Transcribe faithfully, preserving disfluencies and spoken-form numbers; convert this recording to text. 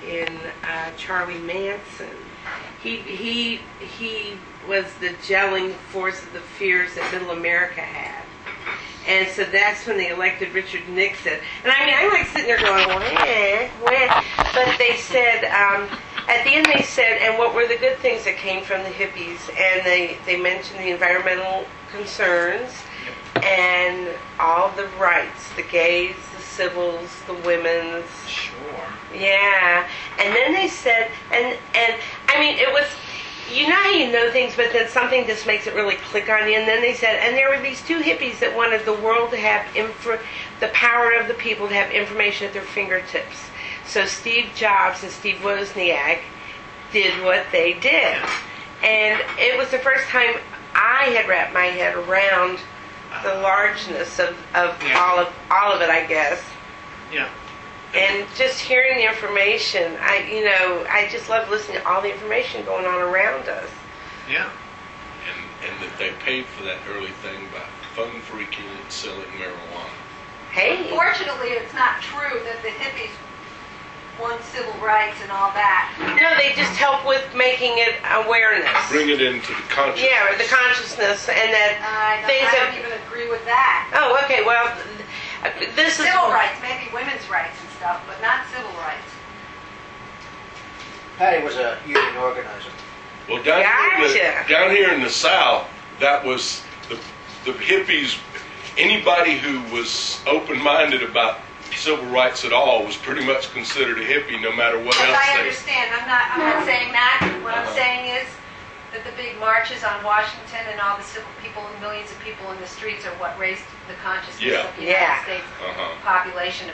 in uh, Charlie Manson. He he he was the gelling force of the fears that Middle America had. And so that's when they elected Richard Nixon. And I mean, I'm like sitting there going, wah, wah. But they said, um, at the end they said, and what were the good things that came from the hippies? And they, they mentioned the environmental concerns and all the rights, the gays, the civils, the women's. Sure. Yeah. And then they said, and, and I mean, it was, you know how you know things, but then something just makes it really click on you. And then they said, and there were these two hippies that wanted the world to have info, the power of the people to have information at their fingertips. So Steve Jobs and Steve Wozniak did what they did. And it was the first time I had wrapped my head around the largeness of, of Yeah. all of all of it, I guess. Yeah. And just hearing the information, I you know, I just love listening to all the information going on around us. Yeah. And, and that they paid for that early thing by phone freaking and selling marijuana. Hey, Unfortunately, it's not true that the hippies won civil rights and all that. no, they just help with making it awareness. Bring it into the consciousness. Yeah, or the consciousness, and that I don't, things I that. don't even agree with that. Oh, okay. Well, this is Civil rights, maybe women's rights and stuff, but not civil rights. Patty was a union organizer. Well, down, here in Gotcha. the, down here in the South, that was the, the hippies. Anybody who was open-minded about civil rights at all was pretty much considered a hippie, no matter what Yes, else I they. understand. I'm not. I'm not saying that. What I'm Uh-huh. saying is that the big marches on Washington and all the civil people and millions of people in the streets are what raised the consciousness Yeah. of the Yeah. United States Uh-huh. population